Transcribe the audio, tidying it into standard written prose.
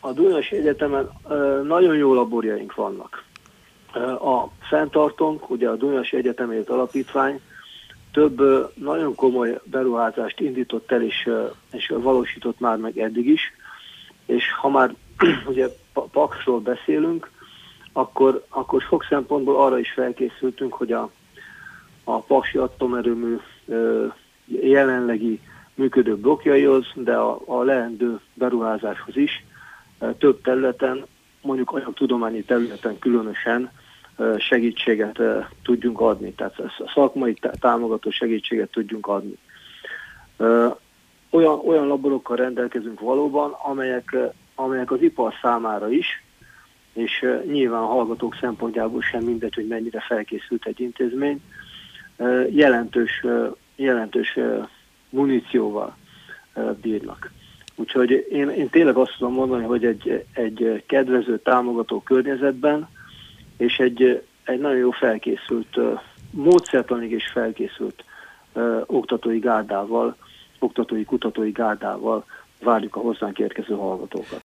A Dunajvárosi Egyetemen nagyon jó laborjaink vannak. A fenntartónk, ugye a Dunajvárosi Egyetemért Alapítvány több nagyon komoly beruházást indított el, és valósított már meg eddig is, és ha már ugye Paksról beszélünk, akkor sok szempontból arra is felkészültünk, hogy a Paksi atomerőmű jelenlegi működő blokkjaihoz, de a leendő beruházáshoz is több területen, mondjuk anyagtudományi területen különösen segítséget tudjunk adni, tehát szakmai támogató segítséget tudjunk adni. Olyan laborokkal rendelkezünk valóban, amelyek az ipar számára is, és nyilván a hallgatók szempontjából sem mindegy, hogy mennyire felkészült egy intézmény, jelentős munícióval bírnak. Úgyhogy én tényleg azt tudom mondani, hogy egy kedvező, támogató környezetben, és egy nagyon jó felkészült, módszertanig is felkészült oktatói gárdával, oktatói-kutatói gárdával várjuk a hozzánk érkező hallgatókat.